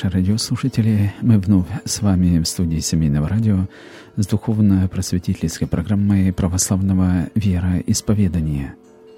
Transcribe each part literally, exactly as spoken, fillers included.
наши радиослушатели. Мы вновь с вами в студии Семейного радио с духовно-просветительской программой православного вероисповедания.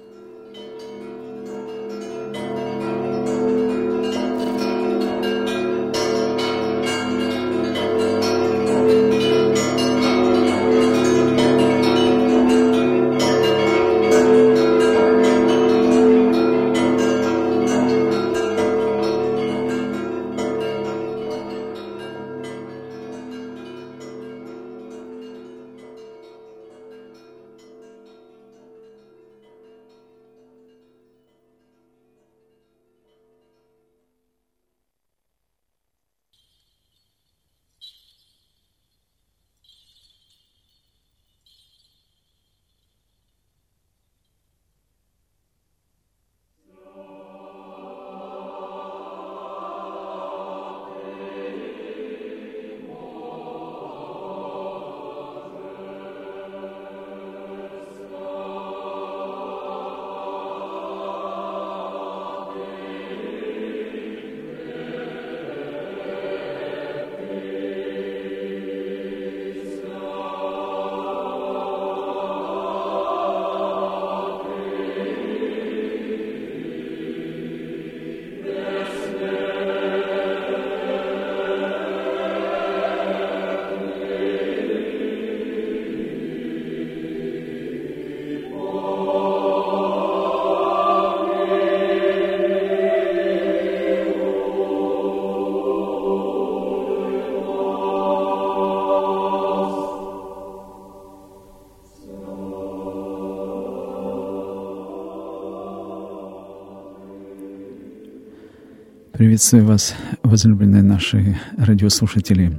Приветствую вас, возлюбленные наши радиослушатели,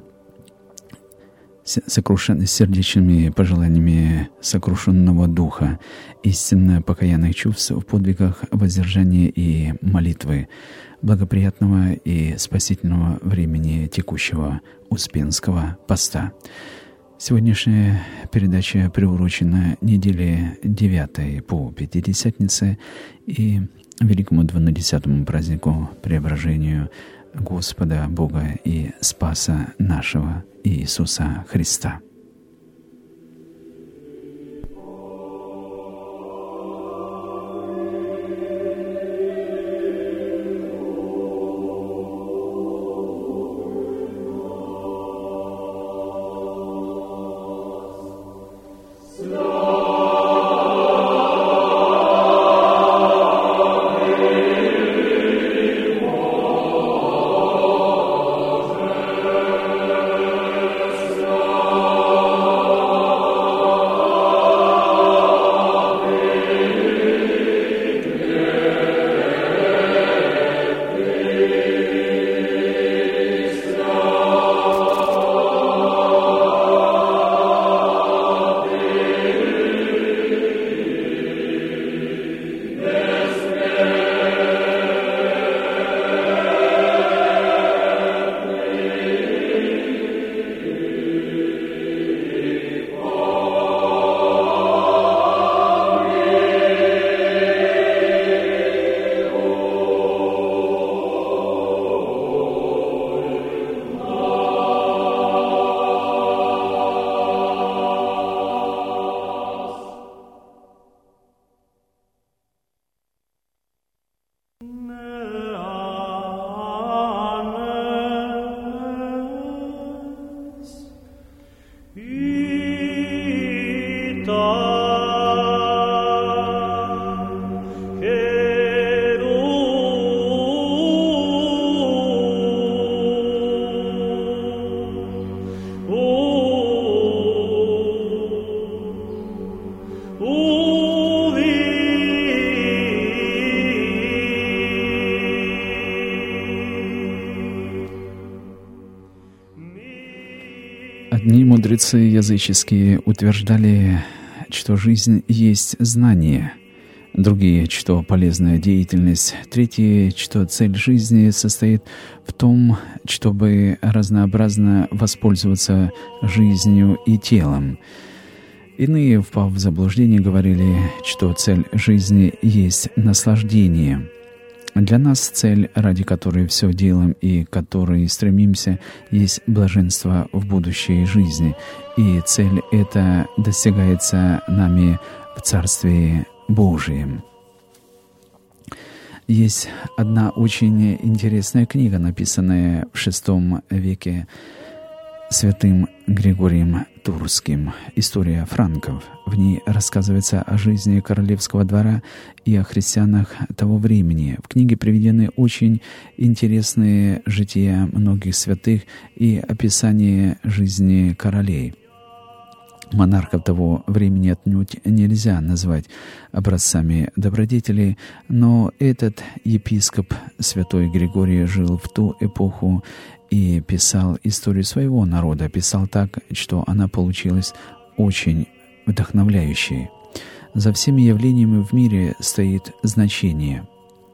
с сокрушен... сердечными пожеланиями сокрушенного духа, истинно покаянных чувств в подвигах воздержания и молитвы, благоприятного и спасительного времени текущего Успенского поста. Сегодняшняя передача приурочена неделе девятой по Пятидесятнице и Великому двунадесятому празднику Преображению Господа Бога и Спаса нашего Иисуса Христа. Одни мудрецы языческие утверждали, что жизнь есть знание, другие, что полезная деятельность, третьи, что цель жизни состоит в том, чтобы разнообразно воспользоваться жизнью и телом. Иные, впав в заблуждение, говорили, что цель жизни есть наслаждение. Для нас цель, ради которой все делаем и к которой стремимся, есть блаженство в будущей жизни. И цель эта достигается нами в Царстве Божием. Есть одна очень интересная книга, написанная в шестом веке святым Григорием Турским, «История франков». В ней рассказывается о жизни королевского двора и о христианах того времени. В книге приведены очень интересные жития многих святых и описание жизни королей. Монархов того времени отнюдь нельзя назвать образцами добродетели, но этот епископ святой Григорий жил в ту эпоху и писал историю своего народа, писал так, что она получилась очень вдохновляющей. За всеми явлениями в мире стоит значение.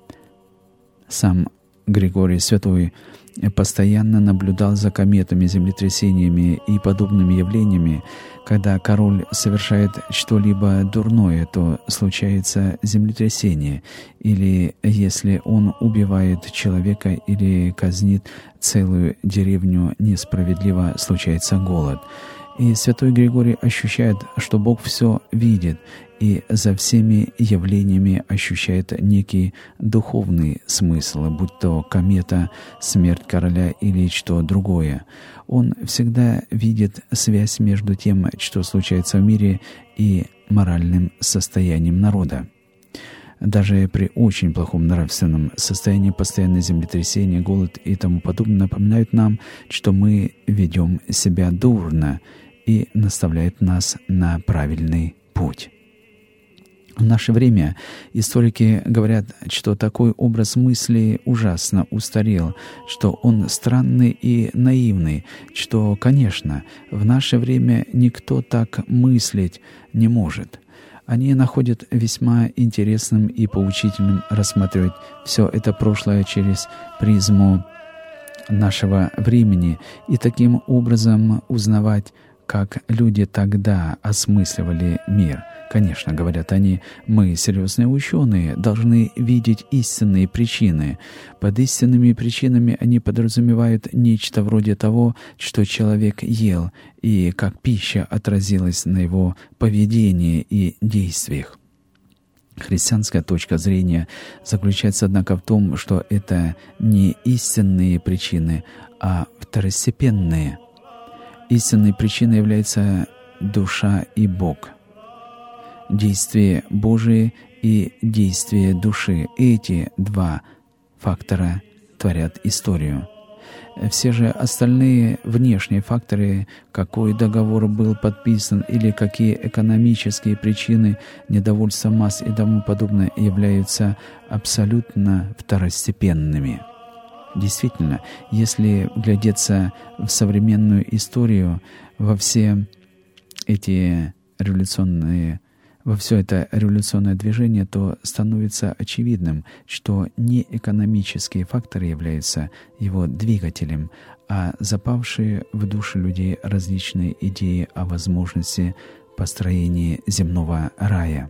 Сам Григорий Святой постоянно наблюдал за кометами, землетрясениями и подобными явлениями. Когда король совершает что-либо дурное, то случается землетрясение, или если он убивает человека или казнит целую деревню несправедливо, случается голод. И святой Григорий ощущает, что Бог все видит, и за всеми явлениями ощущает некий духовный смысл, будь то комета, смерть короля или что другое. Он всегда видит связь между тем, что случается в мире, и моральным состоянием народа. Даже при очень плохом нравственном состоянии постоянное землетрясение, голод и тому подобное напоминают нам, что мы ведем себя дурно, и наставляют нас на правильный путь. В наше время историки говорят, что такой образ мысли ужасно устарел, что он странный и наивный, что, конечно, в наше время никто так мыслить не может. Они находят весьма интересным и поучительным рассматривать все это прошлое через призму нашего времени и таким образом узнавать, как люди тогда осмысливали мир. Конечно, говорят они, мы, серьезные ученые, должны видеть истинные причины. Под истинными причинами они подразумевают нечто вроде того, что человек ел, и как пища отразилась на его поведении и действиях. Христианская точка зрения заключается, однако, в том, что это не истинные причины, а второстепенные. Истинной причиной является душа и Бог. Действие Божие и действие души. Эти два фактора творят историю. Все же остальные внешние факторы, какой договор был подписан или какие экономические причины, недовольства масс и тому подобное, являются абсолютно второстепенными. Действительно, если глядеться в современную историю, во все эти революционные, во все это революционное движение, то становится очевидным, что не экономические факторы являются его двигателем, а запавшие в души людей различные идеи о возможности построения земного рая.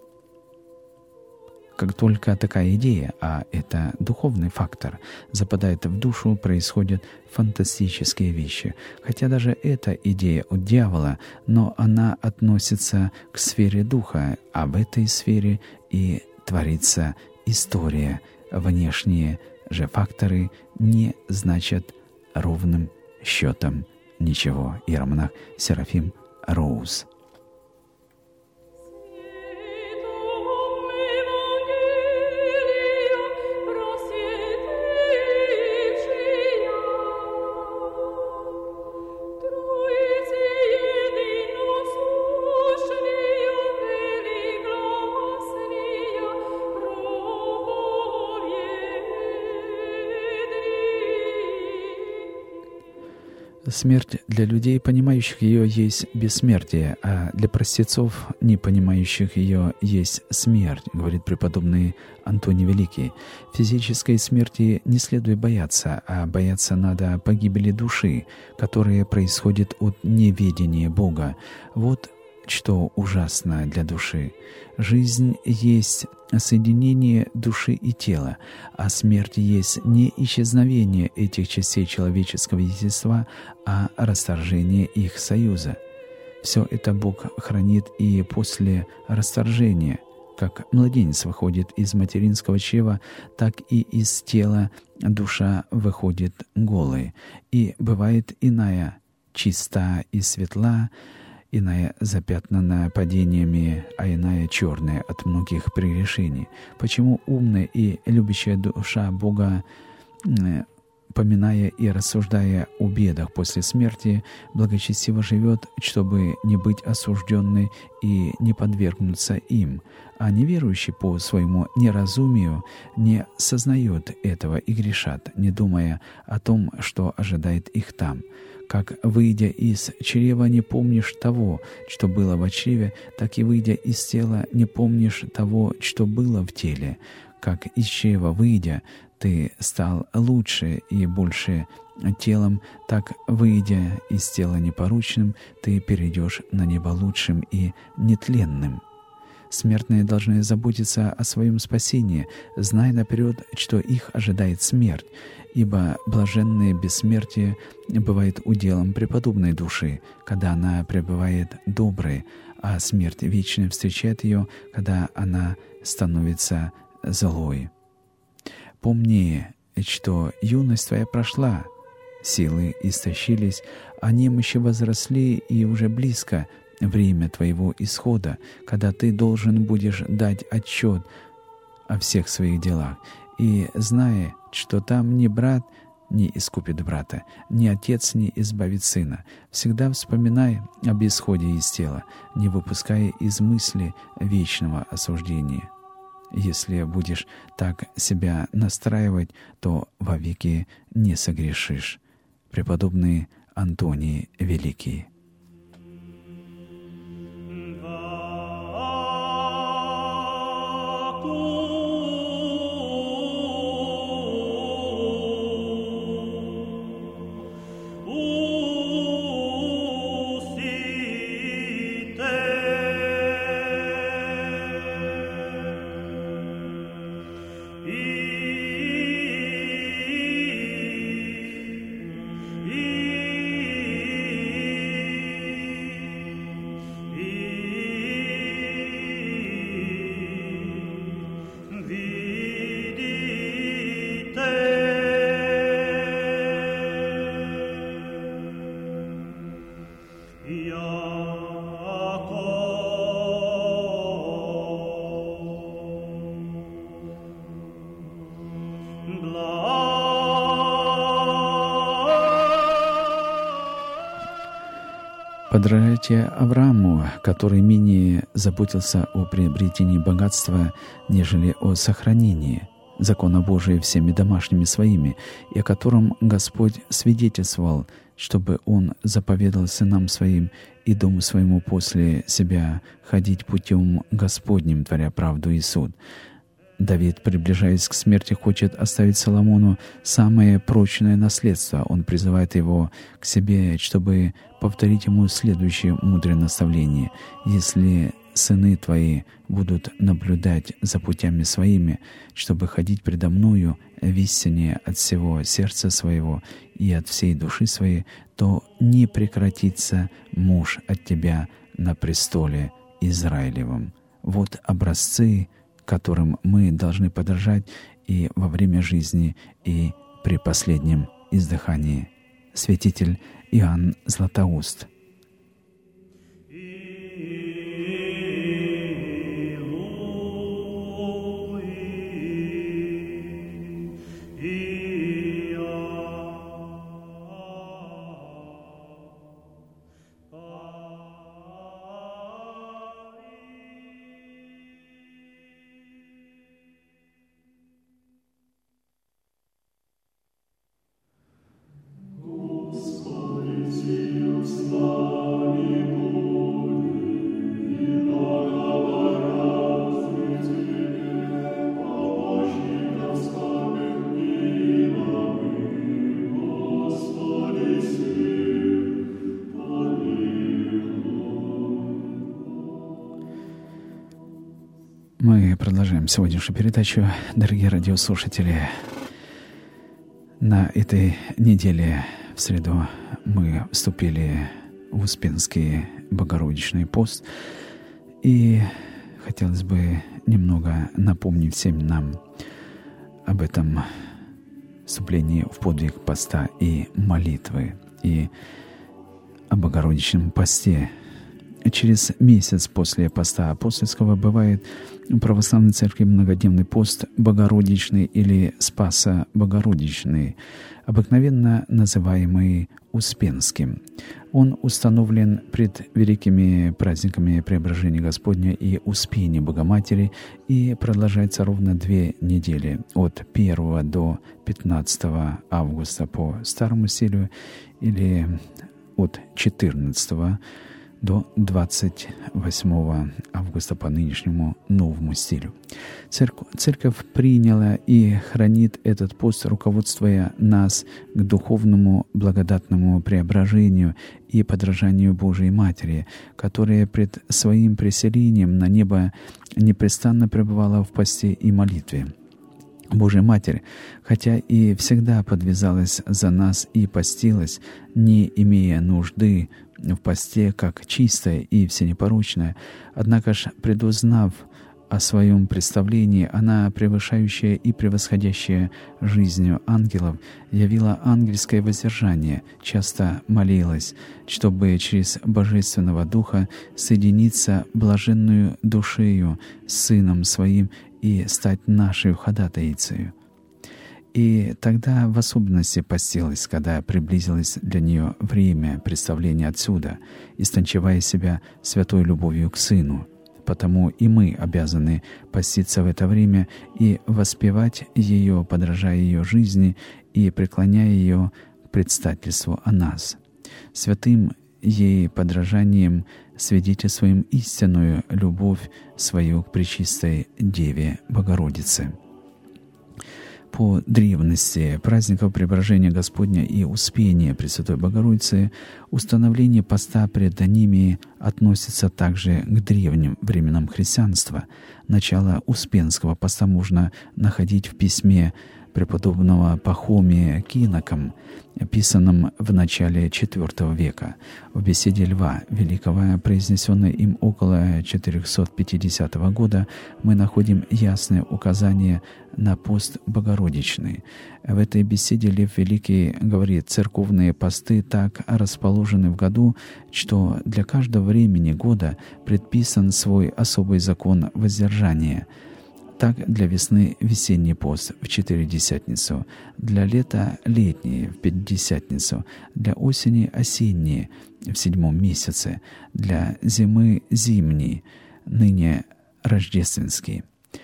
Как только такая идея, а это духовный фактор, западает в душу, происходят фантастические вещи. Хотя даже эта идея от дьявола, но она относится к сфере духа, а в этой сфере и творится история. Внешние же факторы не значат ровным счетом ничего. Иеромонах Серафим Роуз. Смерть для людей, понимающих ее, есть бессмертие, а для простецов, не понимающих ее, есть смерть, говорит преподобный Антоний Великий. Физической смерти не следует бояться, а бояться надо погибели души, которая происходит от неведения Бога. Вот что ужасно для души. Жизнь есть соединение души и тела, а смерть есть не исчезновение этих частей человеческого естества, а расторжение их союза. Все это Бог хранит и после расторжения. Как младенец выходит из материнского чрева, так и из тела душа выходит голой. И бывает иная, чиста и светла, иная запятнанная падениями, а иная черная от многих прегрешений. Почему умная и любящая душа Бога, поминая и рассуждая о бедах после смерти, благочестиво живет, чтобы не быть осужденной и не подвергнуться им, а неверующий по своему неразумию не сознает этого и грешат, не думая о том, что ожидает их там. Как, выйдя из чрева, не помнишь того, что было в чреве, так и, выйдя из тела, не помнишь того, что было в теле. Как из чрева выйдя, ты стал лучше и больше телом, так, выйдя из тела непорочным, ты перейдешь на небо лучшим и нетленным. Смертные должны заботиться о своем спасении, зная наперед, что их ожидает смерть, ибо блаженное бессмертие бывает уделом преподобной души, когда она пребывает доброй, а смерть вечная встречает ее, когда она становится злой. Помни, что юность твоя прошла, силы истощились, а немощи возросли, и уже близко время твоего исхода, когда ты должен будешь дать отчет о всех своих делах, и зная, что там ни брат не искупит брата, ни отец не избавит сына, всегда вспоминай об исходе из тела, не выпуская из мысли вечного осуждения. Если будешь так себя настраивать, то вовеки не согрешишь. Преподобный Антоний Великий. Подражайте Аврааму, который менее заботился о приобретении богатства, нежели о сохранении закона Божия всеми домашними своими, и о котором Господь свидетельствовал, чтобы Он заповедал сынам своим и дому своему после себя ходить путем Господним, творя правду и суд. Давид, приближаясь к смерти, хочет оставить Соломону самое прочное наследство. Он призывает его к себе, чтобы повторить ему следующее мудрое наставление. «Если сыны твои будут наблюдать за путями своими, чтобы ходить предо мною в истине от всего сердца своего и от всей души своей, то не прекратится муж от тебя на престоле Израилевом». Вот образцы, которым мы должны подражать и во время жизни, и при последнем издыхании. Святитель Иоанн Златоуст. Господи, Сию славу. Мы продолжаем сегодняшнюю передачу, дорогие радиослушатели. На этой неделе, в среду, мы вступили в Успенский Богородичный пост. И хотелось бы немного напомнить всем нам об этом вступлении в подвиг поста и молитвы, и о Богородичном посте. Через месяц после поста апостольского бывает в православной церкви многодневный пост Богородичный или Спасо-Богородичный, обыкновенно называемый Успенским. Он установлен пред великими праздниками Преображения Господня и Успения Богоматери и продолжается ровно две недели, от первого до пятнадцатого августа по старому стилю или от четырнадцатого до двадцать восьмого августа по нынешнему новому стилю. Церковь, церковь приняла и хранит этот пост, руководствуя нас к духовному благодатному преображению и подражанию Божией Матери, которая пред своим преселением на небо непрестанно пребывала в посте и молитве. Божья Матерь, хотя и всегда подвязалась за нас и постилась, не имея нужды в посте как чистая и всенепорочная, однако ж, предузнав о своем представлении, она, превышающая и превосходящая жизнью ангелов, явила ангельское воздержание, часто молилась, чтобы через Божественного Духа соединиться блаженную душею с Сыном Своим и стать нашей ходатайицею. И тогда в особенности постилась, когда приблизилось для нее время представления отсюда, истончевая себя святой любовью к Сыну. Потому и мы обязаны поститься в это время и воспевать ее, подражая ее жизни и преклоняя ее к предстательству о нас. Святым ей подражанием свидетельствуем истинную любовь свою к Пречистой Деве Богородице. По древности праздников Преображения Господня и Успения Пресвятой Богородицы установление поста пред ними относится также к древним временам христианства. Начало Успенского поста можно находить в письме преподобного Пахомия к инокам, писанном в начале четвёртого века, в беседе Льва Великого, произнесенной им около четырехсот пятидесятого года, мы находим ясное указание на пост Богородичный. В этой беседе Лев Великий говорит: «Церковные посты так расположены в году, что для каждого времени года предписан свой особый закон воздержания. Так для весны весенний пост в Четыредесятницу, для лета летний в Пятидесятницу, для осени осенний в седьмом месяце, для зимы зимний, ныне рождественский».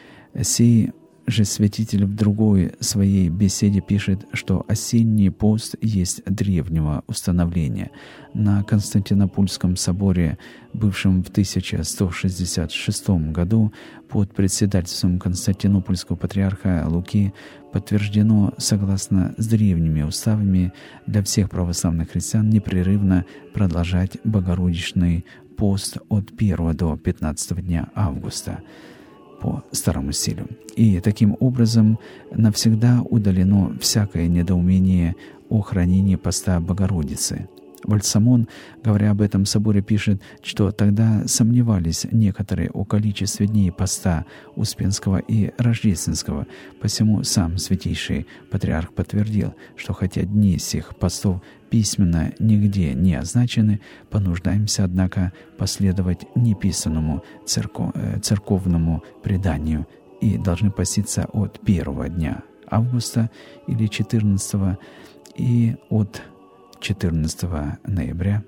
Сей же святитель в другой своей беседе пишет, что осенний пост есть древнего установления. На Константинопольском соборе, бывшем в тысяча сто шестьдесят шестом году под председательством Константинопольского патриарха Луки, подтверждено, согласно с древними уставами, для всех православных христиан непрерывно продолжать Богородичный пост от первого до пятнадцатого дня августа по старому стилю. И таким образом навсегда удалено всякое недоумение о хранении поста Богородицы. Вальсамон, говоря об этом соборе, пишет, что тогда сомневались некоторые о количестве дней поста Успенского и Рождественского, посему сам святейший патриарх подтвердил, что хотя дни сих постов письменно нигде не означены, понуждаемся, однако, последовать неписанному церков, церковному преданию и должны поститься от первого дня августа или четырнадцатого и от четырнадцатого ноября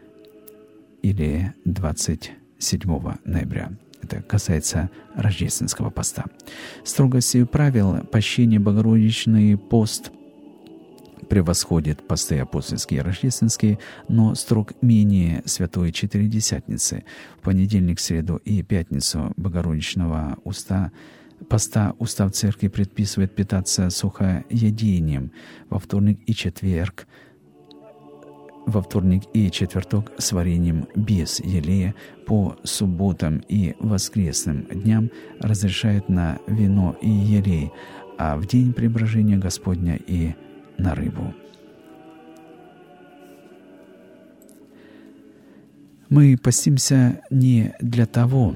или двадцать седьмого ноября. Это касается рождественского поста. Строгостью правил пощения Богородичный пост превосходит посты апостольские и рождественские, но строг менее святой Четыредесятницы. В понедельник, среду и пятницу Богородичного уста поста устав церкви предписывает питаться сухоядением. Во вторник и четверг во вторник и четверток с вареньем без елея, по субботам и воскресным дням разрешает на вино и елей, а в день преображения Господня и на рыбу. Мы постимся не для того,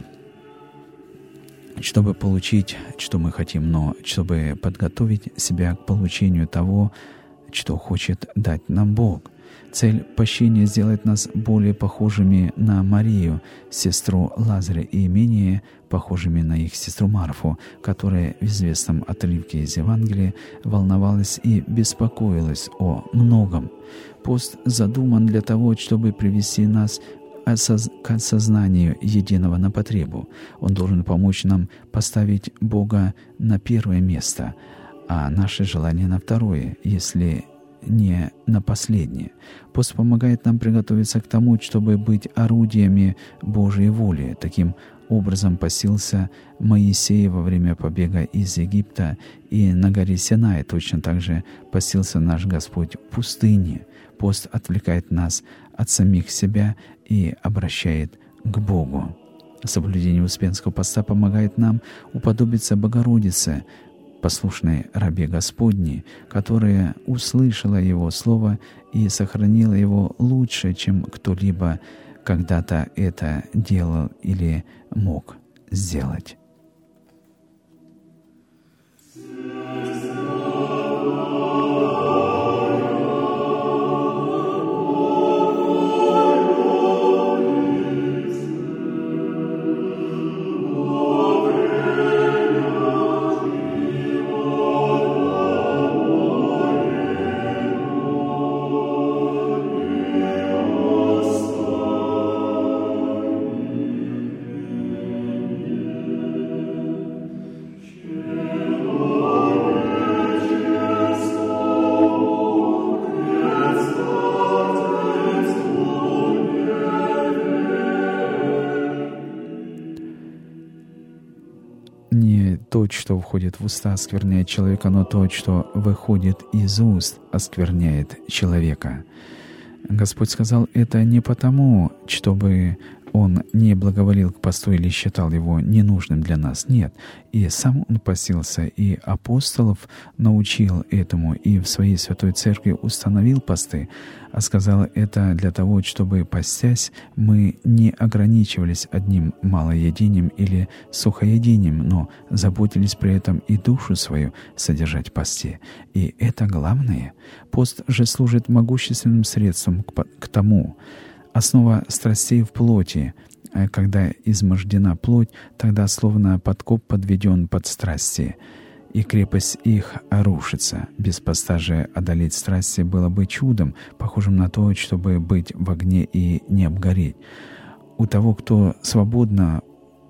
чтобы получить, что мы хотим, но чтобы подготовить себя к получению того, что хочет дать нам Бог. Цель пощения сделать нас более похожими на Марию, сестру Лазаря, и менее похожими на их сестру Марфу, которая в известном отрывке из Евангелия волновалась и беспокоилась о многом. Пост задуман для того, чтобы привести нас к осознанию единого на потребу. Он должен помочь нам поставить Бога на первое место, а наши желания на второе, если не на последнее. Пост помогает нам приготовиться к тому, чтобы быть орудиями Божьей воли. Таким образом постился Моисей во время побега из Египта, и на горе Синай точно так же постился наш Господь в пустыне. Пост отвлекает нас от самих себя и обращает к Богу. Соблюдение Успенского поста помогает нам уподобиться Богородице, послушной рабе Господней, которая услышала Его Слово и сохранила его лучше, чем кто-либо когда-то это делал или мог сделать. То, что входит в уста, оскверняет человека, но то, что выходит из уст, оскверняет человека. Господь сказал это не потому, чтобы Он не благоволил к посту или считал его ненужным для нас. Нет. И сам Он постился, и апостолов научил этому, и в своей святой церкви установил посты, а сказал это для того, чтобы, постясь, мы не ограничивались одним малоедением или сухоедением, но заботились при этом и душу свою содержать в посте. И это главное. Пост же служит могущественным средством к, к тому. Основа страстей в плоти. Когда измождена плоть, тогда словно подкоп подведен под страсти, и крепость их рушится. Без поста же одолеть страсти было бы чудом, похожим на то, чтобы быть в огне и не обгореть. У того, кто свободно,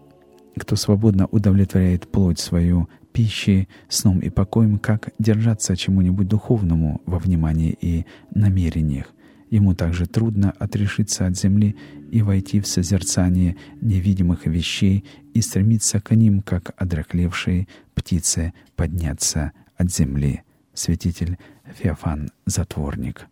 кто свободно удовлетворяет плоть свою пищей, сном и покоем, как держаться чему-нибудь духовному во внимании и намерениях. Ему также трудно отрешиться от земли и войти в созерцание невидимых вещей и стремиться к ним, как одряхлевшие птицы, подняться от земли. Святитель Феофан Затворник.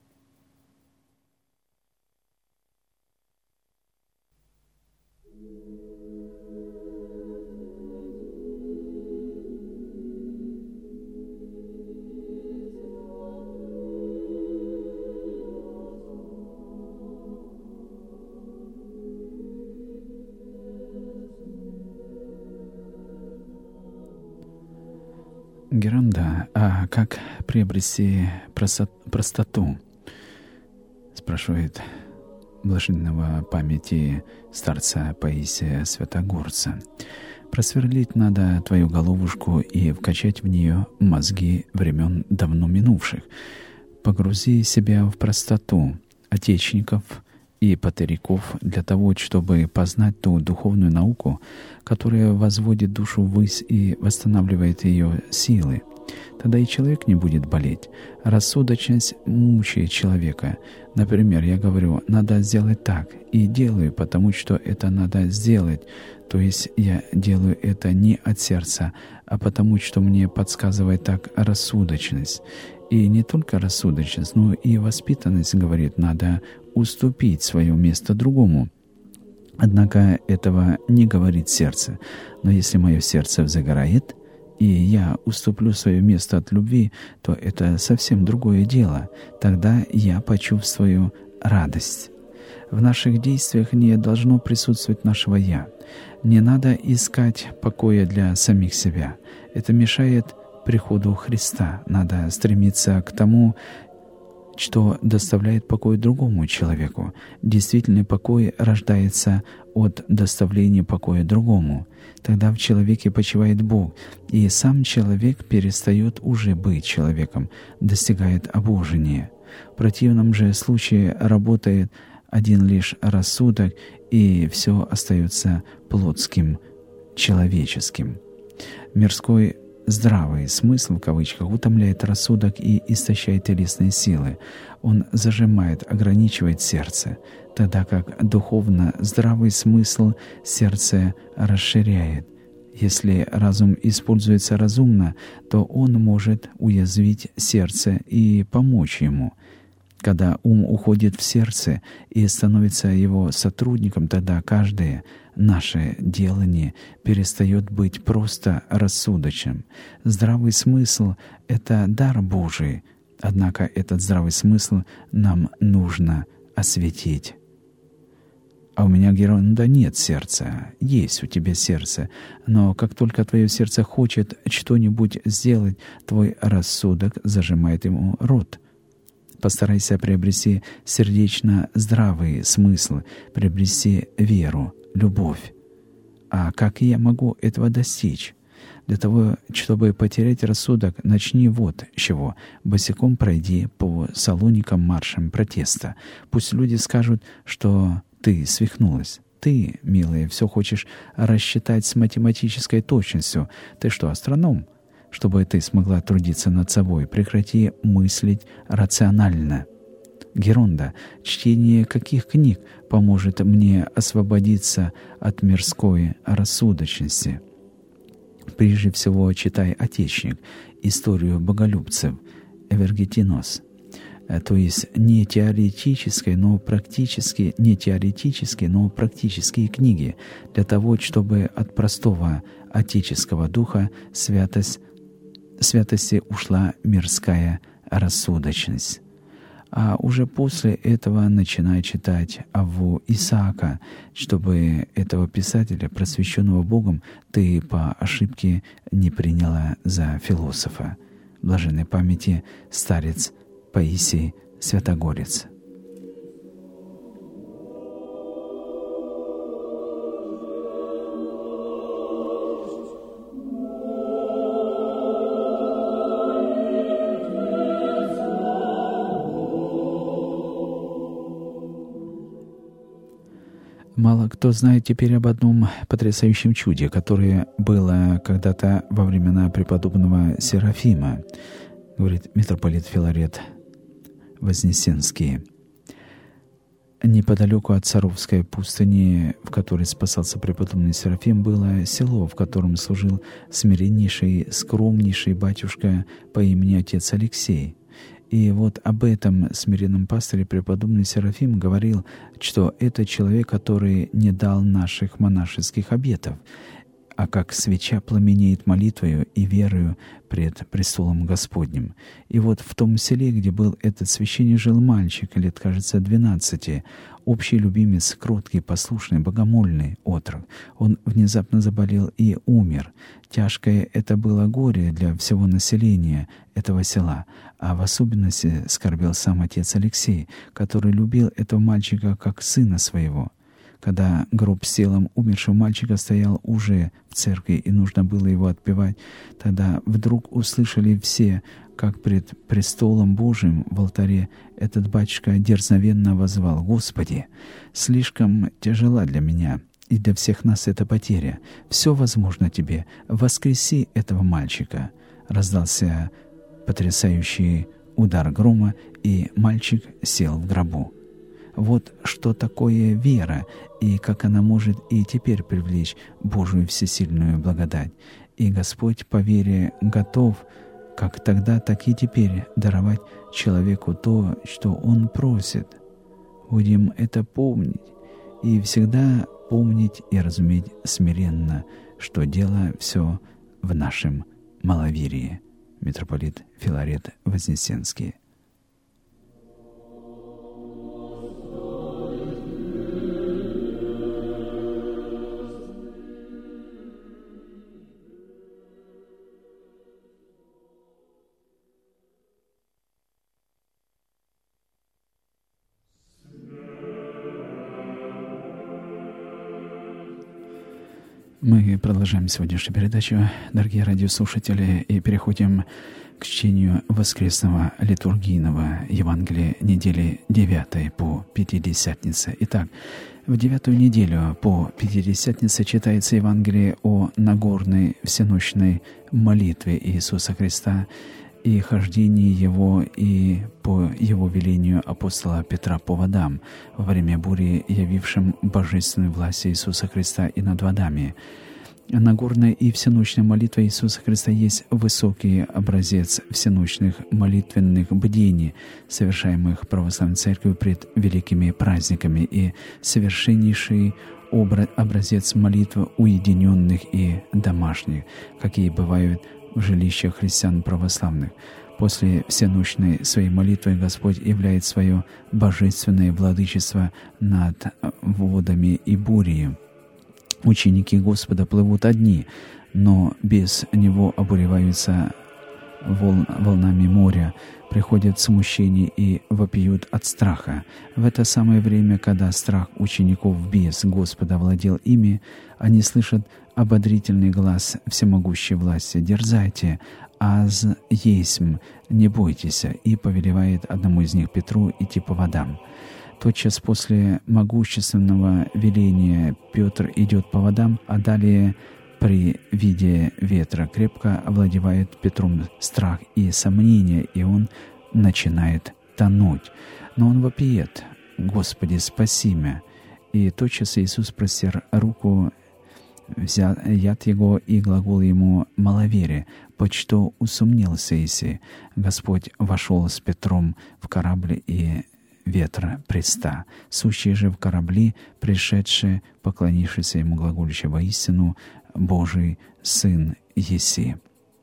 Геранда, а как приобрести простоту? Спрашивает блаженного памяти старца Паисия Святогорца. Просверлить надо твою головушку и вкачать в нее мозги времен давно минувших. Погрузи себя в простоту отечников и патериков для того, чтобы познать ту духовную науку, которая возводит душу ввысь и восстанавливает ее силы. Тогда и человек не будет болеть. Рассудочность мучает человека. Например, я говорю, надо сделать так, и делаю, потому что это надо сделать. То есть я делаю это не от сердца, а потому что мне подсказывает так рассудочность. И не только рассудочность, но и воспитанность говорит, надо уступить свое место другому. Однако этого не говорит сердце. Но если мое сердце взгорает, и я уступлю свое место от любви, то это совсем другое дело. Тогда я почувствую радость. В наших действиях не должно присутствовать нашего «я». Не надо искать покоя для самих себя. Это мешает приходу Христа. Надо стремиться к тому, что доставляет покой другому человеку. Действительный покой рождается от доставления покоя другому. Тогда в человеке почивает Бог, и сам человек перестает уже быть человеком, достигает обожения. В противном же случае работает один лишь рассудок, и все остается плотским, человеческим. Мирской «здравый смысл» в кавычках утомляет рассудок и истощает телесные силы. Он зажимает, ограничивает сердце, тогда как духовно здравый смысл сердце расширяет. Если разум используется разумно, то он может уязвить сердце и помочь ему. Когда ум уходит в сердце и становится его сотрудником, тогда каждое наше делание перестает быть просто рассудочным. Здравый смысл — это дар Божий, однако этот здравый смысл нам нужно осветить. А у меня, Геронда, нет сердца. Есть у тебя сердце, но как только твое сердце хочет что-нибудь сделать, твой рассудок зажимает ему рот. Постарайся приобрести сердечно здравый смысл, приобрести веру, любовь. А как я могу этого достичь? Для того, чтобы потерять рассудок, начни вот с чего. Босиком пройди по салоникам маршем протеста. Пусть люди скажут, что ты свихнулась. Ты, милая, все хочешь рассчитать с математической точностью. Ты что, астроном? Чтобы ты смогла трудиться над собой, прекрати мыслить рационально. Геронда, чтение каких книг поможет мне освободиться от мирской рассудочности? Прежде всего читай «Отечник», историю боголюбцев, Эвергетинос. То есть не теоретические, но практические, не теоретические, но практические книги, для того, чтобы от простого отеческого духа святость святости ушла мирская рассудочность. А уже после этого начинай читать Авву Исаака, чтобы этого писателя, просвещенного Богом, ты по ошибке не приняла за философа. Блаженной памяти старец Паисий Святогорец. Мало кто знает теперь об одном потрясающем чуде, которое было когда-то во времена преподобного Серафима, говорит митрополит Филарет Вознесенский. Неподалеку от Саровской пустыни, в которой спасался преподобный Серафим, было село, в котором служил смиреннейший, скромнейший батюшка по имени отец Алексей. И вот об этом смиренном пастыре преподобный Серафим говорил, что это человек, который не дал наших монашеских обетов, а как свеча пламенеет молитвою и верою пред престолом Господним. И вот в том селе, где был этот священник, жил мальчик, лет, кажется, двенадцати, общий любимец, кроткий, послушный, богомольный отрок. Он внезапно заболел и умер. Тяжкое это было горе для всего населения этого села, а в особенности скорбел сам отец Алексей, который любил этого мальчика как сына своего. Когда гроб с телом умершего мальчика стоял уже в церкви и нужно было его отпевать, тогда вдруг услышали все, как пред престолом Божиим в алтаре этот батюшка дерзновенно воззвал: «Господи, слишком тяжела для меня и для всех нас эта потеря. Все возможно Тебе. Воскреси этого мальчика». раздался потрясающий удар грома, и мальчик сел в гробу. Вот что такое вера, и как она может и теперь привлечь Божию всесильную благодать. И Господь по вере готов, как тогда, так и теперь, даровать человеку то, что он просит. Будем это помнить, и всегда помнить и разуметь смиренно, что дело все в нашем маловерии. Митрополит Филарет Вознесенский. Мы продолжаем сегодняшнюю передачу, дорогие радиослушатели, и переходим к чтению воскресного литургийного Евангелия недели девятой по Пятидесятнице. Итак, в девятую неделю по Пятидесятнице читается Евангелие о Нагорной всенощной молитве Иисуса Христа и хождении Его и по Его велению апостола Петра по водам во время бури, явившим божественную власть Иисуса Христа и над водами. Нагорная и всенощная молитва Иисуса Христа есть высокий образец всенощных молитвенных бдений, совершаемых православной церковью пред великими праздниками, и совершеннейший образец молитвы уединенных и домашних, какие бывают в жилищах христиан православных. После всенощной своей молитвы Господь являет свое божественное владычество над водами и бурей. Ученики Господа плывут одни, но без Него обуреваются волн, волнами моря, приходят в смущение и вопиют от страха. В это самое время, когда страх учеников без Господа владел ими, они слышат ободрительный глаз всемогущей власти: «Дерзайте, аз есмь, не бойтесь», и повелевает одному из них, Петру, идти по водам. Тотчас после могущественного веления Петр идет по водам, а далее при виде ветра крепко овладевает Петром страх и сомнение, и он начинает тонуть. Но он вопиет: «Господи, спаси меня!» И тотчас Иисус простер руку, взял яд его, и глагол ему «маловерие», почто усомнился Иси. Господь вошел с Петром в корабль, и ветра преста. Сущие же в корабли, пришедшие, поклонившиеся ему, глаголющие: «Воистину Божий Сын еси».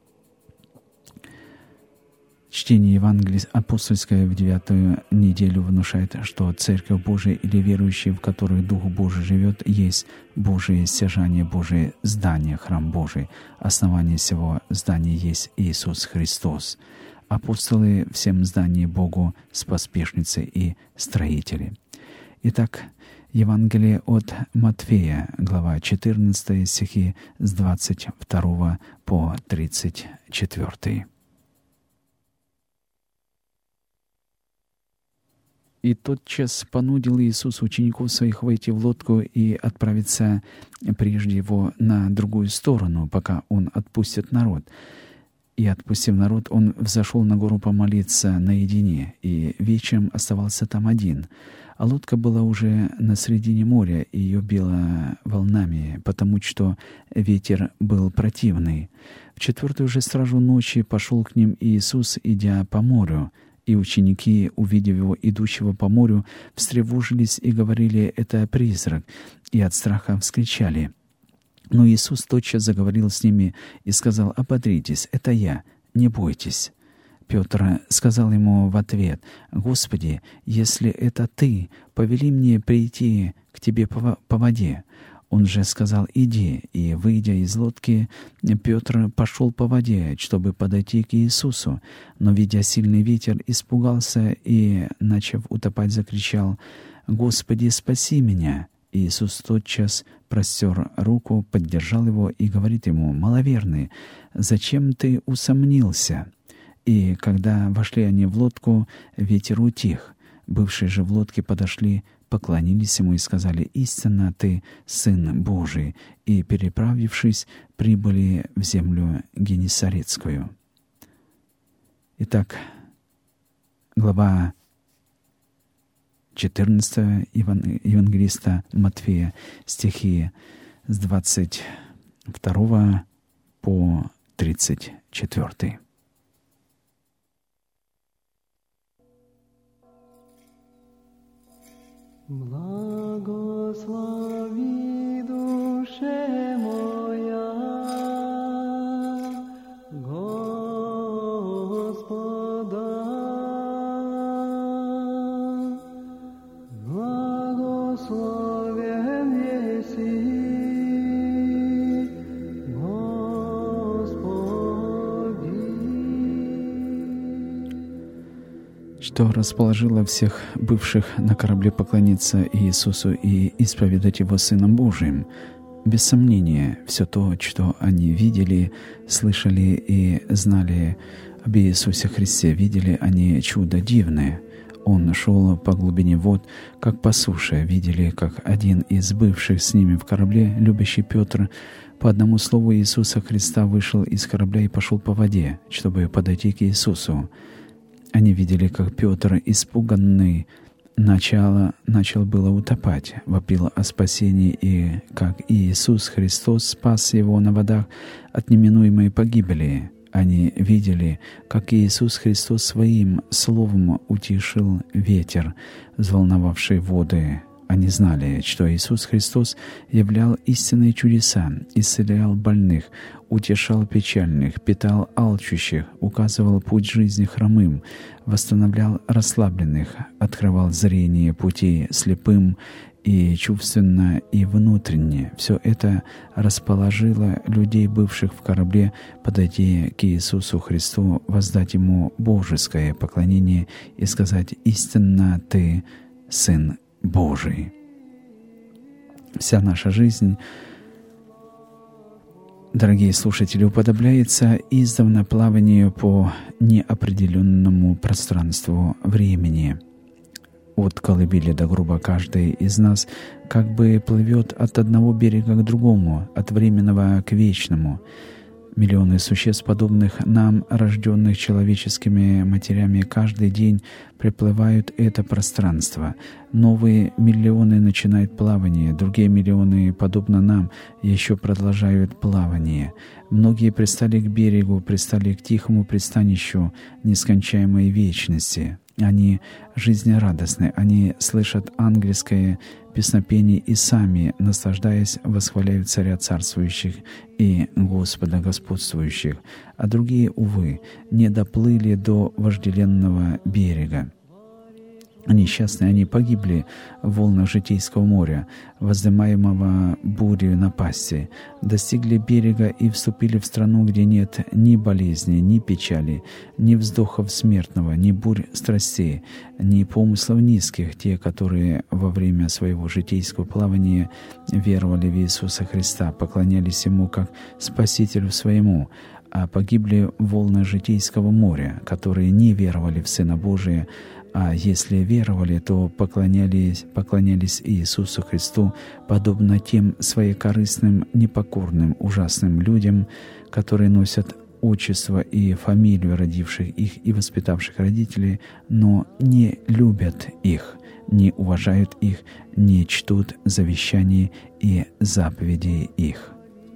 Чтение Евангелия апостольское в девятую неделю внушает, что Церковь Божия или верующие, в которых Дух Божий живет, есть Божие стяжание, Божие здание, храм Божий. Основание всего здания есть Иисус Христос. Апостолы всем здании Богу споспешницы и строители. Итак, Евангелие от Матфея, глава четырнадцатая, стихи с двадцать второго по тридцать четвёртый. «И тотчас понудил Иисус учеников своих войти в лодку и отправиться прежде его на другую сторону, пока он отпустит народ. И, отпустив народ, он взошел на гору помолиться наедине, и вечером оставался там один. А лодка была уже на середине моря, и ее било волнами, потому что ветер был противный. В четвертую же стражу ночи пошел к ним Иисус, идя по морю. И ученики, увидев его идущего по морю, встревожились и говорили: «Это призрак», и от страха вскричали. Но Иисус тотчас заговорил с ними и сказал: «Ободритесь, это я, не бойтесь». Петр сказал ему в ответ: «Господи, если это Ты, повели мне прийти к Тебе по, по воде». Он же сказал: «Иди». И, выйдя из лодки, Петр пошел по воде, чтобы подойти к Иисусу. Но, видя сильный ветер, испугался и, начав утопать, закричал: «Господи, спаси меня!» Иисус тотчас простер руку, поддержал его и говорит ему: «Маловерный, зачем ты усомнился?» И когда вошли они в лодку, ветер утих. Бывшие же в лодке подошли, поклонились ему и сказали: «Истинно ты Сын Божий». И, переправившись, прибыли в землю Генесарецкую. Итак, глава четырнадцатая Евангелиста Матфея, стихи с двадцать второго по тридцать четвёртый. Благослови душе моя Господа, благословен еси Господи. Что расположило всех бывших на корабле поклониться Иисусу и исповедать Его Сыном Божиим. Без сомнения, все то, что они видели, слышали и знали об Иисусе Христе, видели они чудо дивное. Он шел по глубине вод, как по суше. Видели, как один из бывших с ними в корабле, любящий Петр, по одному слову Иисуса Христа вышел из корабля и пошел по воде, чтобы подойти к Иисусу. Они видели, как Петр, испуганный, начало, начал было утопать, вопил о спасении, и как Иисус Христос спас его на водах от неминуемой погибели. Они видели, как Иисус Христос своим словом утишил ветер, взволновавший воды. Они знали, что Иисус Христос являл истинные чудеса, исцелял больных, утешал печальных, питал алчущих, указывал путь жизни хромым, восстанавливал расслабленных, открывал зрение пути слепым, и чувственно, и внутренне. Все это расположило людей, бывших в корабле, подойти к Иисусу Христу, воздать Ему божеское поклонение и сказать: «Истинно Ты Сын Божий». Вся наша жизнь, дорогие слушатели, уподобляется издавна плаванию по неопределенному пространству времени. От колыбели до гроба каждый из нас как бы плывет от одного берега к другому, от временного к вечному. Миллионы существ, подобных нам, рожденных человеческими матерями, каждый день приплывают это пространство. Новые миллионы начинают плавание, другие миллионы, подобно нам, еще продолжают плавание. Многие пристали к берегу, пристали к тихому пристанищу нескончаемой вечности. Они жизнерадостны, они слышат ангельское песнопение и сами, наслаждаясь, восхваляют Царя царствующих и Господа господствующих, а другие, увы, не доплыли до вожделенного берега. Несчастные, они погибли в волнах житейского моря, воздымаемого бурей напасти, достигли берега и вступили в страну, где нет ни болезни, ни печали, ни вздохов смертного, ни бурь страстей, ни помыслов низких, те, которые во время своего житейского плавания веровали в Иисуса Христа, поклонялись Ему как Спасителю своему, а погибли в волнах житейского моря, которые не веровали в Сына Божия, а если веровали, то поклонялись, поклонялись Иисусу Христу, подобно тем своекорыстным, непокорным, ужасным людям, которые носят отчество и фамилию родивших их и воспитавших родителей, но не любят их, не уважают их, не чтут завещаний и заповедей их.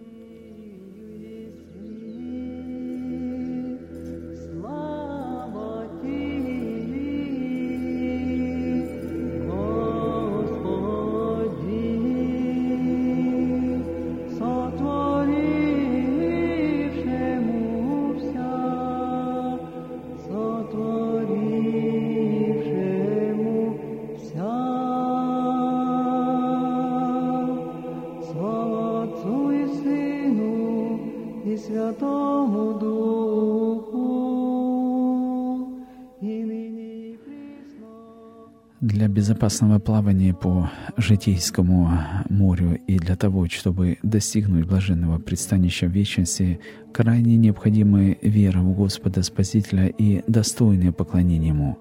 Для безопасного плавания по житейскому морю и для того, чтобы достигнуть блаженного пристанища в вечности, крайне необходима вера в Господа Спасителя и достойное поклонение Ему.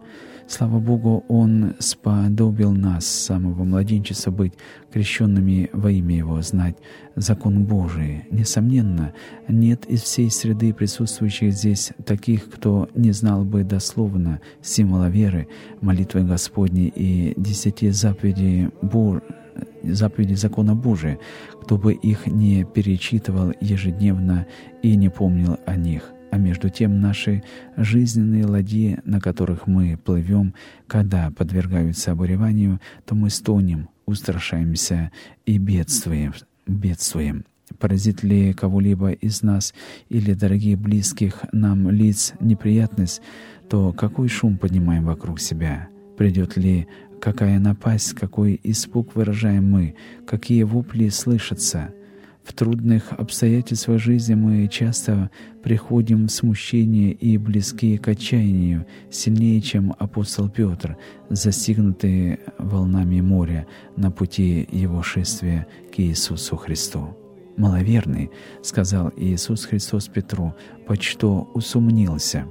Слава Богу, Он сподобил нас с самого младенчества быть крещенными во имя Его, знать закон Божий. Несомненно, нет из всей среды присутствующих здесь таких, кто не знал бы дословно символа веры, молитвы Господней и десяти заповедей Божьих, заповеди закона Божия, кто бы их не перечитывал ежедневно и не помнил о них. А между тем наши жизненные ладьи, на которых мы плывем, когда подвергаются обуреванию, то мы стонем, устрашаемся и бедствуем. бедствуем. Поразит ли кого-либо из нас или дорогих близких нам лиц неприятность, то какой шум поднимаем вокруг себя? Придет ли какая напасть, какой испуг выражаем мы, какие вопли слышатся? В трудных обстоятельствах жизни мы часто приходим в смущение и близки к отчаянию, сильнее, чем апостол Петр, застигнутый волнами моря на пути его шествия к Иисусу Христу. «Маловерный, — сказал Иисус Христос Петру, — почто усомнился».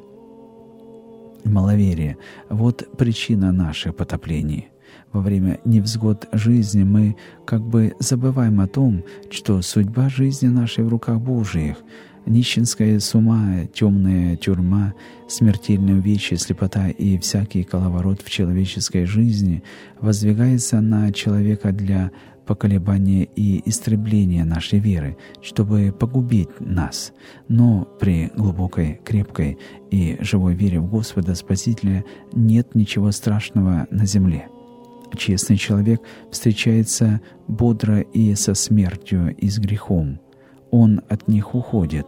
Маловерие — вот причина наших потоплений. Во время невзгод жизни мы как бы забываем о том, что судьба жизни нашей в руках Божиих. Нищенская сума, темная тюрьма, смертельное увечье, слепота и всякий коловорот в человеческой жизни воздвигается на человека для поколебания и истребления нашей веры, чтобы погубить нас. Но при глубокой, крепкой и живой вере в Господа Спасителя нет ничего страшного на земле. Честный человек встречается бодро и со смертью, и с грехом. Он от них уходит.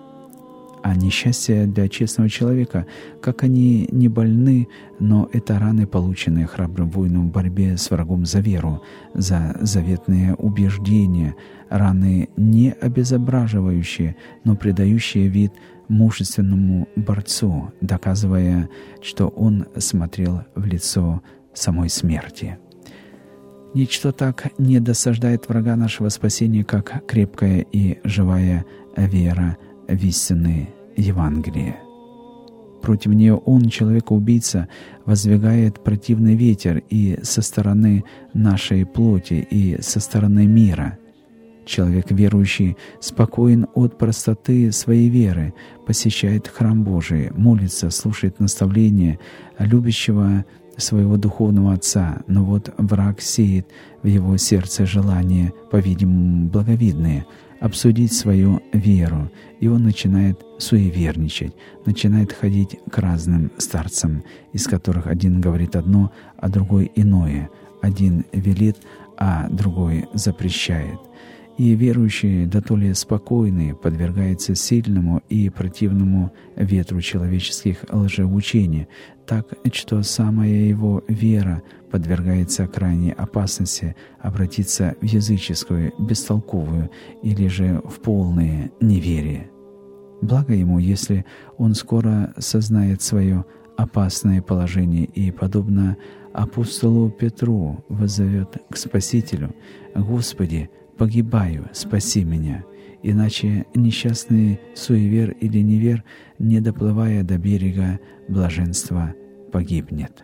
А несчастье для честного человека, как они не больны, но это раны, полученные храбрым воином в борьбе с врагом за веру, за заветные убеждения, раны не обезображивающие, но придающие вид мужественному борцу, доказывая, что он смотрел в лицо самой смерти. Ничто так не досаждает врага нашего спасения, как крепкая и живая вера в истинное Евангелие. Против нее он, человека-убийца, воздвигает противный ветер и со стороны нашей плоти, и со стороны мира. Человек верующий спокоен от простоты своей веры, посещает храм Божий, молится, слушает наставления любящего своего духовного отца, но вот враг сеет в его сердце желания, по-видимому, благовидные, обсудить свою веру, и он начинает суеверничать, начинает ходить к разным старцам, из которых один говорит одно, а другой иное, один велит, а другой запрещает. И верующий, да то ли спокойный, подвергается сильному и противному ветру человеческих лжеучений, так что самая его вера подвергается крайней опасности обратиться в языческую, бестолковую или же в полное неверие. Благо ему, если он скоро сознает свое опасное положение и, подобно апостолу Петру, воззовет к Спасителю: «Господи, погибаю, спаси меня». Иначе несчастный суевер или невер, не доплывая до берега блаженства, погибнет.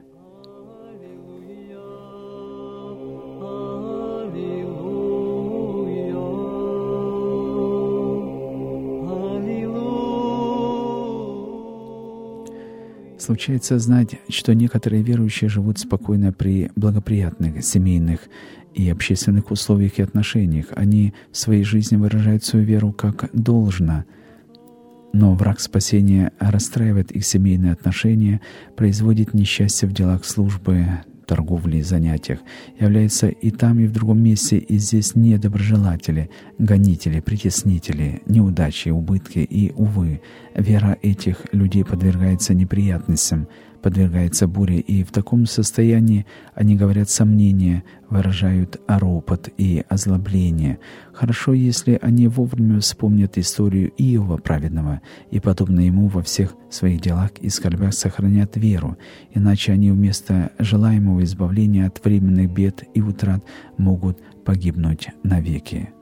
Случается знать, что некоторые верующие живут спокойно при благоприятных семейных и общественных условиях и отношениях. Они в своей жизни выражают свою веру как должно, но враг спасения расстраивает их семейные отношения, производит несчастье в делах службы, торговли и занятиях, являются и там, и в другом месте, и здесь недоброжелатели, гонители, притеснители, неудачи, убытки, и, увы, вера этих людей подвергается неприятностям, подвергается буре, и в таком состоянии они говорят сомнения, выражают ропот и озлобление. Хорошо, если они вовремя вспомнят историю Иова праведного и, подобно ему, во всех своих делах и скорбях сохранят веру, иначе они вместо желаемого избавления от временных бед и утрат могут погибнуть навеки.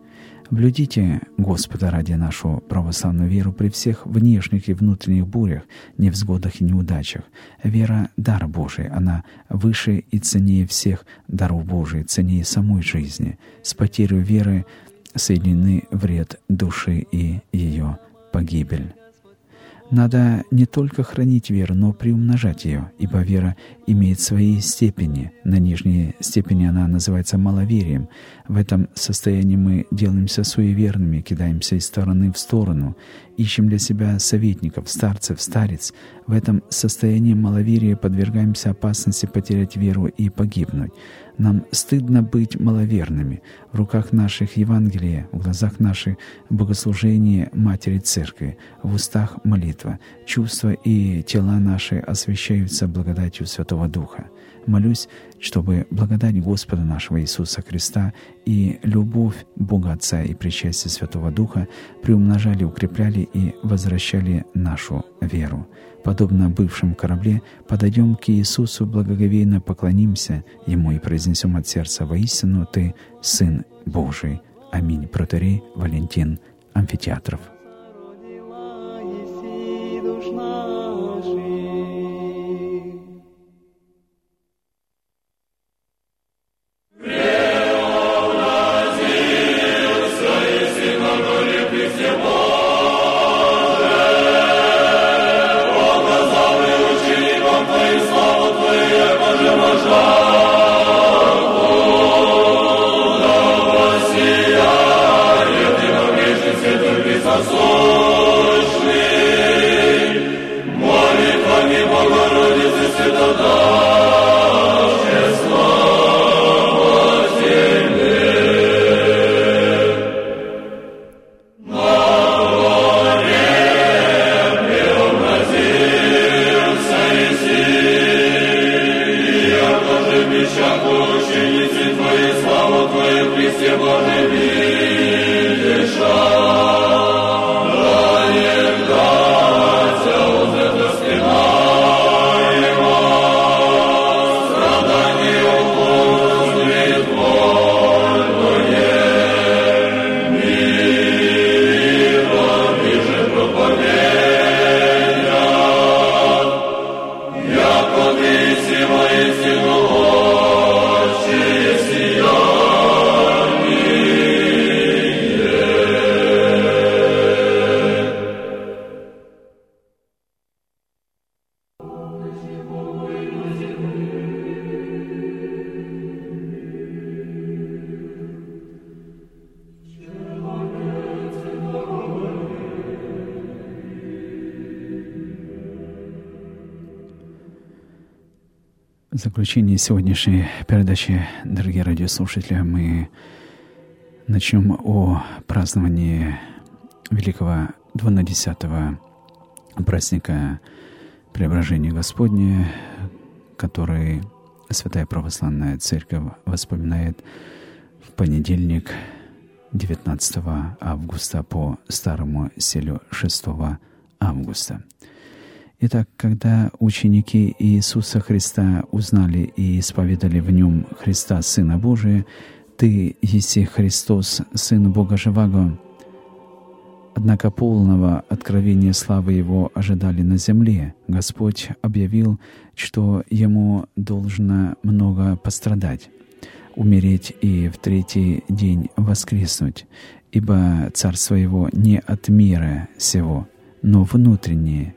Блюдите Господа ради нашу православную веру при всех внешних и внутренних бурях, невзгодах и неудачах. Вера — дар Божий, она выше и ценнее всех даров Божий, ценнее самой жизни. С потерей веры соединены вред души и ее погибель. Надо не только хранить веру, но приумножать ее, ибо вера имеет свои степени. На нижней степени она называется маловерием. В этом состоянии мы делаемся суеверными, кидаемся из стороны в сторону, ищем для себя советников, старцев, старец. В этом состоянии маловерия подвергаемся опасности потерять веру и погибнуть. Нам стыдно быть маловерными. В руках наших Евангелие, в глазах наших богослужение Матери Церкви, в устах молитва. Чувства и тела наши освящаются благодатью Святого Духа. Молюсь, чтобы благодать Господа нашего Иисуса Христа и любовь Бога Отца и причастие Святого Духа приумножали, укрепляли и возвращали нашу веру. Подобно бывшему корабле, подойдем к Иисусу, благоговейно поклонимся Ему и произнесем от сердца: «Воистину Ты — Сын Божий». Аминь. Протоиерей Валентин Амфитеатров. В заключение сегодняшней передачи, дорогие радиослушатели, мы начнем о праздновании великого двунадесятого праздника Преображения Господня, который Святая Православная Церковь вспоминает в понедельник, девятнадцатого августа, по старому стилю шестого августа. Итак, когда ученики Иисуса Христа узнали и исповедали в Нем Христа, Сына Божия, «Ты еси Христос, Сын Бога Живаго», однако полного откровения славы Его ожидали на земле, Господь объявил, что Ему должно много пострадать, умереть и в третий день воскреснуть, ибо Царство Его не от мира сего, но внутреннее,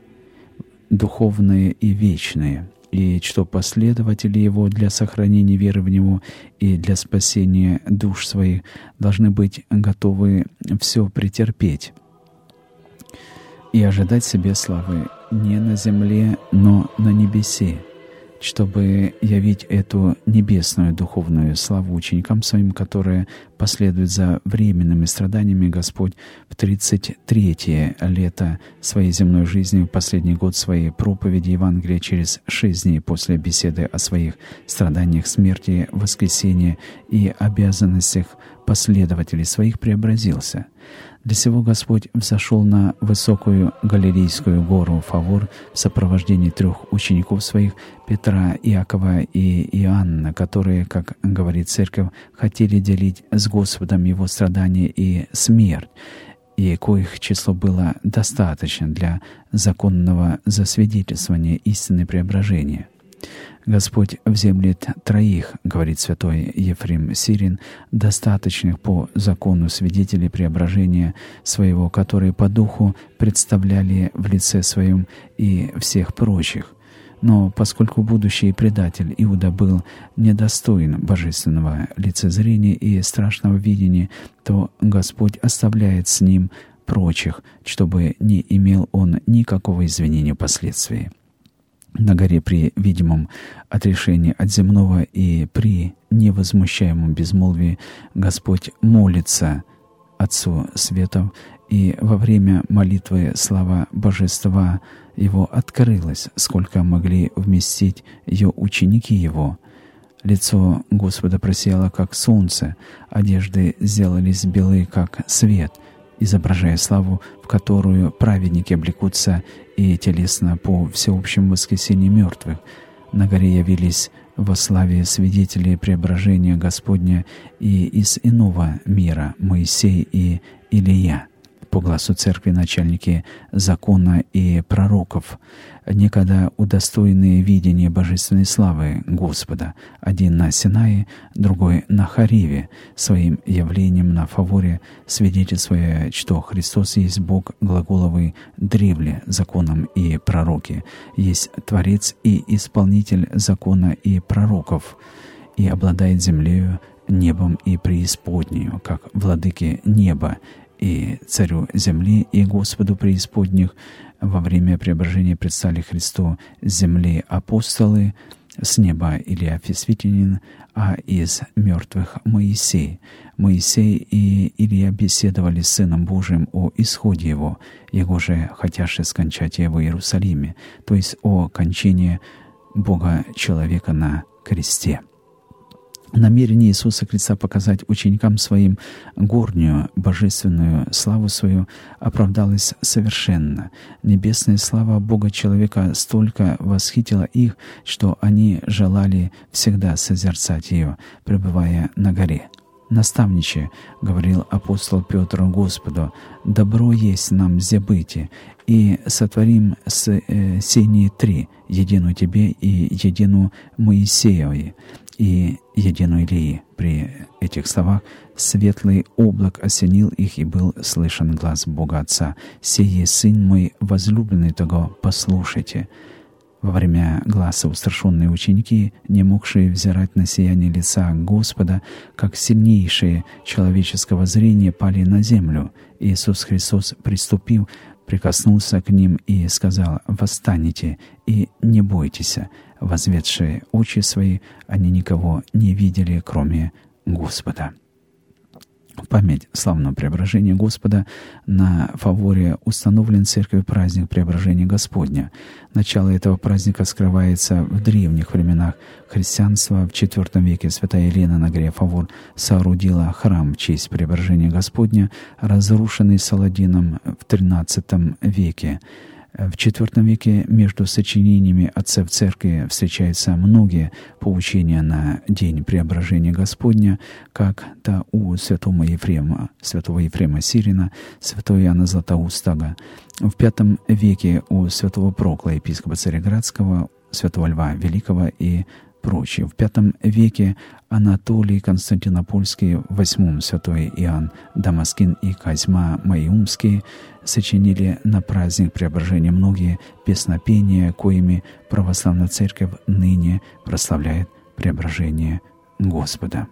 духовные и вечные, и что последователи Его для сохранения веры в Него и для спасения душ своих должны быть готовы все претерпеть и ожидать себе славы не на земле, но на небесе, чтобы явить эту небесную духовную славу ученикам Своим, которые последуют за временными страданиями. Господь в тридцать третье лето своей земной жизни, в последний год своей проповеди Евангелия, через шесть дней после беседы о своих страданиях, смерти, воскресении и обязанностях последователей своих преобразился. Для сего Господь взошел на высокую Галилейскую гору Фавор в сопровождении трех учеников своих, Петра, Иакова и Иоанна, которые, как говорит Церковь, хотели делить с Господом Его страдания и смерть, и коих число было достаточно для законного засвидетельствования истины преображения. Господь вземлет троих, говорит святой Ефрем Сирин, достаточных по закону свидетелей преображения своего, которые по духу представляли в лице своем и всех прочих. Но поскольку будущий предатель Иуда был недостоин божественного лицезрения и страшного видения, то Господь оставляет с ним прочих, чтобы не имел он никакого извинения впоследствии. На горе при видимом отрешении от земного и при невозмущаемом безмолвии Господь молится Отцу светов, и во время молитвы слава Божества Его открылась, сколько могли вместить ее ученики Его. Лицо Господа просияло, как солнце, одежды сделались белые, как свет, изображая славу, в которую праведники облекутся и телесно по всеобщему воскресению мертвых. На горе явились во славе свидетели преображения Господня и из иного мира Моисей и Илия, по гласу Церкви начальники закона и пророков, некогда удостоенные видения божественной славы Господа, один на Синае, другой на Хариве, своим явлением на Фаворе, свидетельствуя, что Христос есть Бог глаголовый древле законом и пророки, есть Творец и исполнитель закона и пророков, и обладает землею, небом и преисподнею, как владыки неба, и Царю земли, и Господу преисподних. Во время преображения предстали Христу с земли апостолы, с неба Илия Фисвитянин, а из мертвых Моисей. Моисей и Илия беседовали с Сыном Божиим о исходе Его, Его же хотяше скончать Его в Иерусалиме, то есть о кончине Бога-человека на кресте. Намерение Иисуса Христа показать ученикам Своим горнюю божественную славу Свою оправдалось совершенно. Небесная слава Бога-человека столько восхитила их, что они желали всегда созерцать ее, пребывая на горе. «Наставниче, — говорил апостол Петр Господу, — добро есть нам зябыти, и сотворим с э, сени три, едину Тебе и едину Моисеевой, и единой Илии». При этих словах светлый облак осенил их, и был слышен глас Бога Отца: «Сей Сын мой возлюбленный, того послушайте». Во время гласа устрашенные ученики, не могшие взирать на сияние лица Господа, как сильнейшие человеческого зрения, пали на землю. Иисус Христос, приступив, прикоснулся к ним и сказал: «Восстанете и не бойтесь». Возведшие очи свои, они никого не видели, кроме Господа. В память славного преображения Господа на Фаворе установлен Церковью праздник Преображения Господня. Начало этого праздника скрывается в древних временах христианства. В четвёртом веке святая Елена на горе Фавор соорудила храм в честь Преображения Господня, разрушенный Саладином в тринадцатом веке. В четвёртом веке между сочинениями отцов Церкви встречаются многие поучения на день Преображения Господня, как-то у святого Ефрема, святого Ефрема Сирина, святого Иоанна Златоустого. В пятом веке у святого Прокла, епископа Цареградского, святого Льва Великого и прочие. В пятом веке Анатолий Константинопольский, в восьмом святой Иоанн Дамаскин и Козьма Маиумский сочинили на праздник Преображения многие песнопения, коими православная церковь ныне прославляет Преображение Господа.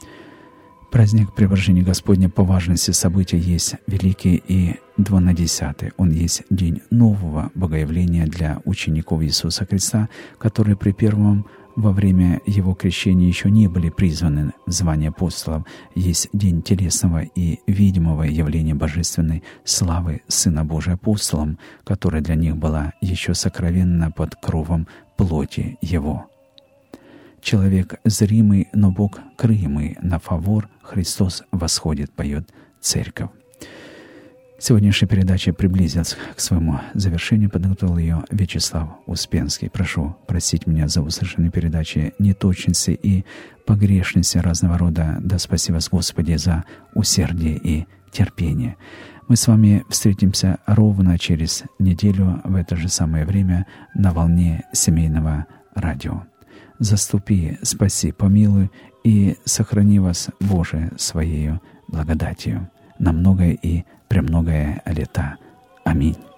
Праздник Преображения Господня по важности события есть великий и двунадесятый. Он есть день нового богоявления для учеников Иисуса Христа, которые при первом во время Его крещения еще не были призваны в звание апостолов. Есть день телесного и видимого явления божественной славы Сына Божия апостолам, которая для них была еще сокровенна под кровом плоти Его. Человек зримый, но Бог крымый. На фавор Христос восходит, поет церковь. Сегодняшняя передача приблизилась к своему завершению. Подготовил ее Вячеслав Успенский. Прошу простить меня за услышанные передачи неточности и погрешности разного рода. Да спаси вас, Господи, за усердие и терпение. Мы с вами встретимся ровно через неделю в это же самое время на волне семейного радио. Заступи, спаси, помилуй и сохрани вас, Боже, Своею благодатью на многое и премногое лета. Аминь.